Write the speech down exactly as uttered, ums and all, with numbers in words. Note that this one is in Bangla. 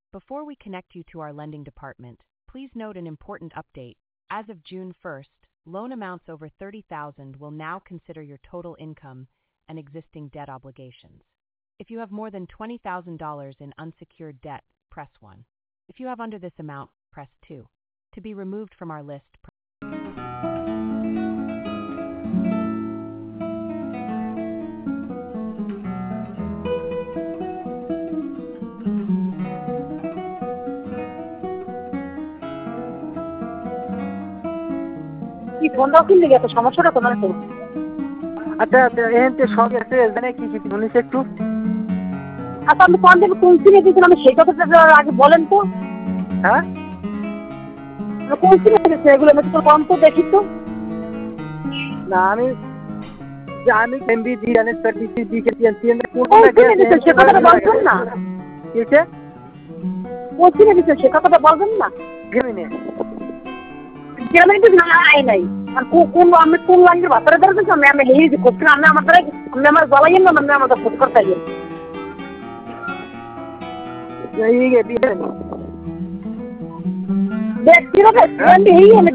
Before we connect you to our lending department, please note an important update. As of June first, loan amounts over thirty thousand dollars will now consider your total income and existing debt obligations. If you have more than twenty thousand dollars in unsecured debt, press one. If you have under this amount, press two. To be removed from our list, press কি ফোন দাও কিনলে এত সমস্যাটা তোমার তো আচ্ছা আচ্ছা এতে সব আছে জানে কি কি বলিস একটু আচ্ছা আমি কোন দিন কোন সিমে দিয়েছিলাম আমি সেই কথাটা আগে বলেন তো হ্যাঁ কোন সিমে দিয়েছে এগুলো আমি তো কম তো দেখি তো না আমি আমি এমবি দি জানেন সার্ভিসি দি কে টিএনসি এর কোনটা গেছে সে কথাটা বলছেন না কিসে কোন সিমে দিয়েছে সে কথাটা বলবেন না গেমিনে গেমিনে তো না আই নাই আর কোন আমি কোন লাইনের ভাষাটা ধরতে আমি আমি হেই যে করতে আমি আমার দ্বারা আমি আমার গলাইয়েন না আমি আমার ফোন করতে যাই এই গে দিয়ে ব্যক্তিগত আমি হেই